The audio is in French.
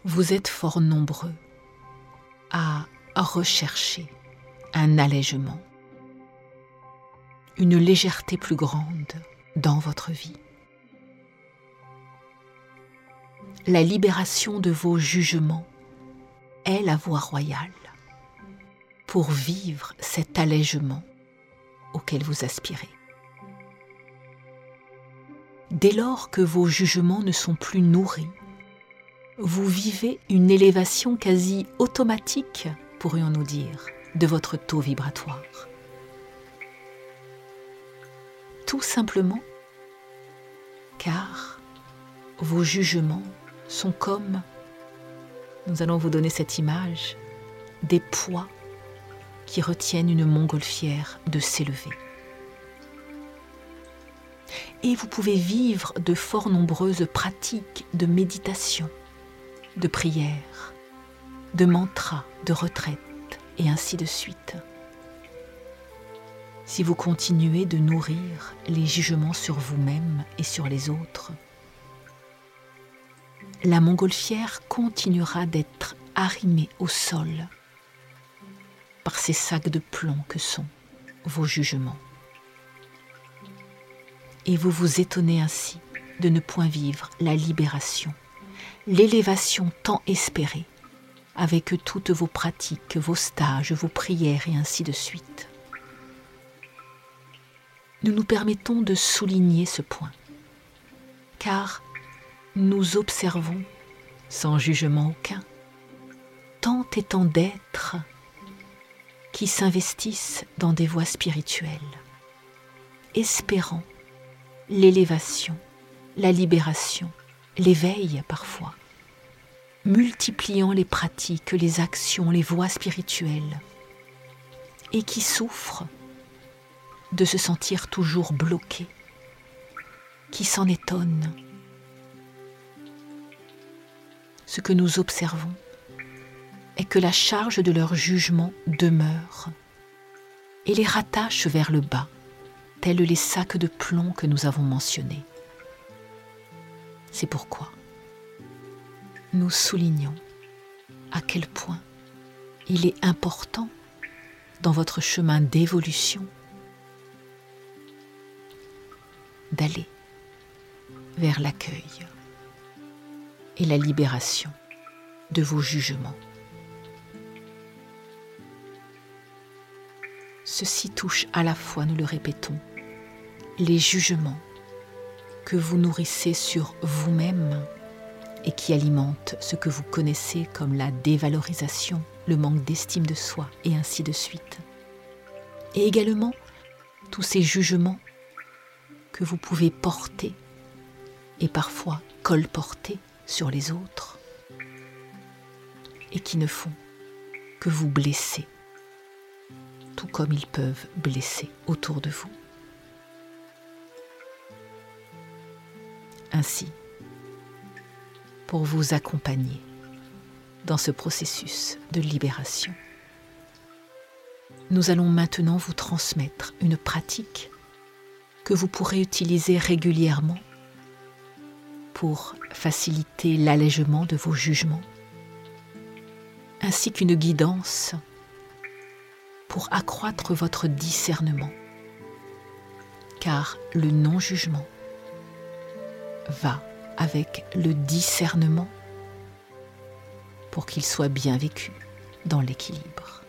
Vous êtes fort nombreux à rechercher un allègement, une légèreté plus grande dans votre vie. La libération de vos jugements est la voie royale pour vivre cet allègement auquel vous aspirez. Dès lors que vos jugements ne sont plus nourris, vous vivez une élévation quasi automatique, pourrions-nous dire, de votre taux vibratoire. Tout simplement car vos jugements sont comme, nous allons vous donner cette image, des poids qui retiennent une montgolfière de s'élever. Et vous pouvez vivre de fort nombreuses pratiques de méditation, de prière, de mantra, de retraite, et ainsi de suite. Si vous continuez de nourrir les jugements sur vous-même et sur les autres, la montgolfière continuera d'être arrimée au sol par ces sacs de plomb que sont vos jugements. Et vous vous étonnez ainsi de ne point vivre la libération, l'élévation tant espérée, avec toutes vos pratiques, vos stages, vos prières et ainsi de suite. Nous nous permettons de souligner ce point, car nous observons, sans jugement aucun, tant et tant d'êtres qui s'investissent dans des voies spirituelles, espérant l'élévation, la libération, l'éveil parfois, multipliant les pratiques, les actions, les voies spirituelles, et qui souffrent de se sentir toujours bloqués, qui s'en étonnent. Ce que nous observons est que la charge de leur jugement demeure et les rattache vers le bas, tels les sacs de plomb que nous avons mentionnés. C'est pourquoi nous soulignons à quel point il est important dans votre chemin d'évolution d'aller vers l'accueil et la libération de vos jugements. Ceci touche à la fois, nous le répétons, les jugements que vous nourrissez sur vous-même et qui alimentent ce que vous connaissez comme la dévalorisation, le manque d'estime de soi et ainsi de suite. Et également tous ces jugements que vous pouvez porter et parfois colporter sur les autres et qui ne font que vous blesser, tout comme ils peuvent blesser autour de vous. Ainsi, pour vous accompagner dans ce processus de libération, nous allons maintenant vous transmettre une pratique que vous pourrez utiliser régulièrement pour faciliter l'allègement de vos jugements, ainsi qu'une guidance pour accroître votre discernement, car le non-jugement va avec le discernement pour qu'il soit bien vécu dans l'équilibre.